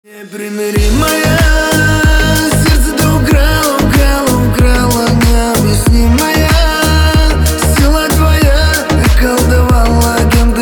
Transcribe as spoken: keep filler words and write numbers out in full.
Непримиримая, сердце ты украла, украла, украла, необъяснимая. Сила твоя околдовала, кем ты